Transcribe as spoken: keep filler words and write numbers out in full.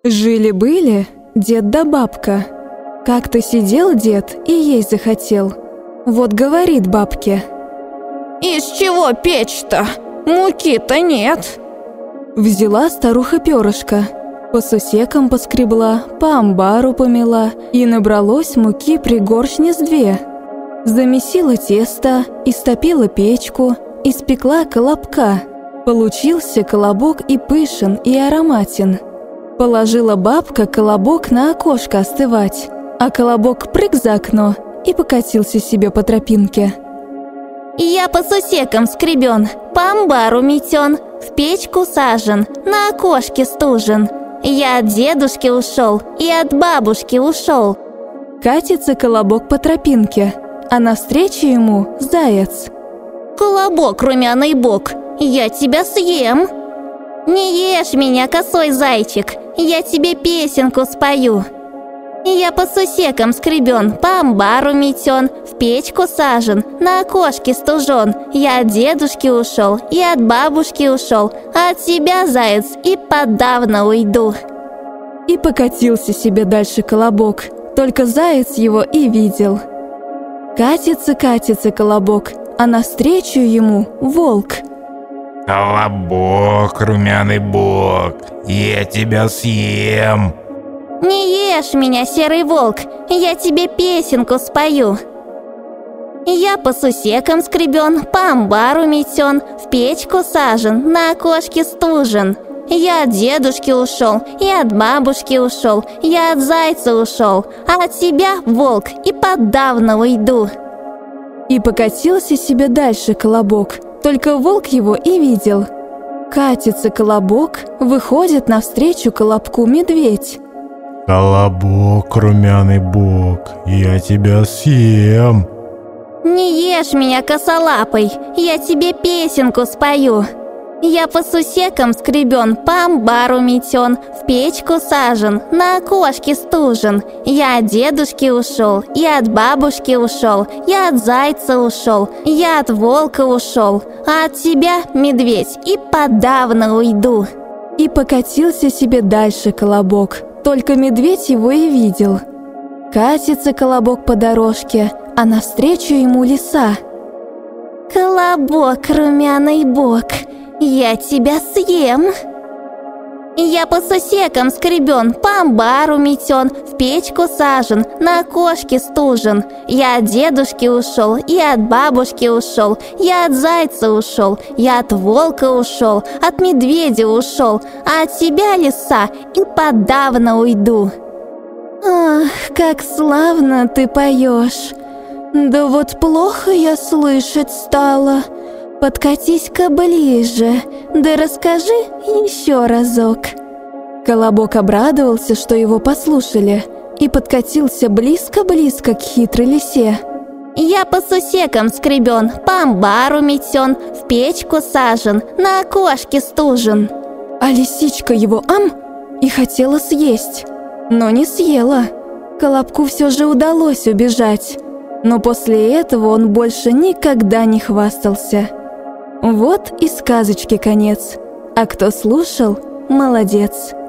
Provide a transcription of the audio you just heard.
Жили-были дед да бабка. Как-то сидел дед и есть захотел. Вот говорит бабке: «Из чего печь-то? Муки-то нет». Взяла старуха перышко, по сусекам поскребла, по амбару помела, и набралось муки пригоршни с две. Замесила тесто, истопила печку, испекла колобка. Получился колобок и пышен, и ароматен. Положила бабка колобок на окошко остывать, а колобок прыг за окно и покатился себе по тропинке. «Я по сусекам скребен, по амбару метен, в печку сажен, на окошке стужен. Я от дедушки ушел и от бабушки ушел». Катится колобок по тропинке, а навстречу ему заяц. «Колобок, румяный бок, я тебя съем. Не ешь меня, косой зайчик, я тебе песенку спою. Я по сусекам скребен, по амбару метен, в печку сажен, на окошке стужен. Я от дедушки ушел и от бабушки ушел, а от тебя, заяц, и подавно уйду». И покатился себе дальше колобок, только заяц его и видел. Катится, катится колобок, а навстречу ему волк. «Колобок, румяный бок, я тебя съем». «Не ешь меня, серый волк, я тебе песенку спою. Я по сусекам скребен, по амбару метен, в печку сажен, на окошке стужен. Я от дедушки ушел и от бабушки ушел, я от зайца ушел, а от тебя, волк, и подавно уйду». И покатился себе дальше колобок, только волк его и видел. Катится колобок, выходит навстречу колобку медведь. «Колобок, румяный бок, я тебя съем». «Не ешь меня, косолапый, я тебе песенку спою. Я по сусекам скребен, по амбару метен, в печку сажен, на окошке стужен. Я от дедушки ушел и от бабушки ушел, я от зайца ушел, я от волка ушел, а от тебя, медведь, и подавно уйду». И покатился себе дальше колобок, только медведь его и видел. Катится колобок по дорожке, а навстречу ему лиса. «Колобок, румяный бок, я тебя съем. Я по сусекам скребен, по амбару метен, в печку сажен, на окошке стужен. Я от дедушки ушел и от бабушки ушел, я от зайца ушел, я от волка ушел, от медведя ушел, а от тебя, лиса, и подавно уйду». «Ах, как славно ты поешь! Да вот плохо я слышать стала. Подкатись-ка ближе, да расскажи еще разок». Колобок обрадовался, что его послушали, и подкатился близко-близко к хитрой лисе. Я по сусекам скребен, по амбару метен, в печку сажен, на окошке стужен. А лисичка его ам и хотела съесть, но не съела. Колобку все же удалось убежать, но после этого он больше никогда не хвастался. Вот и сказочки конец. А кто слушал, молодец.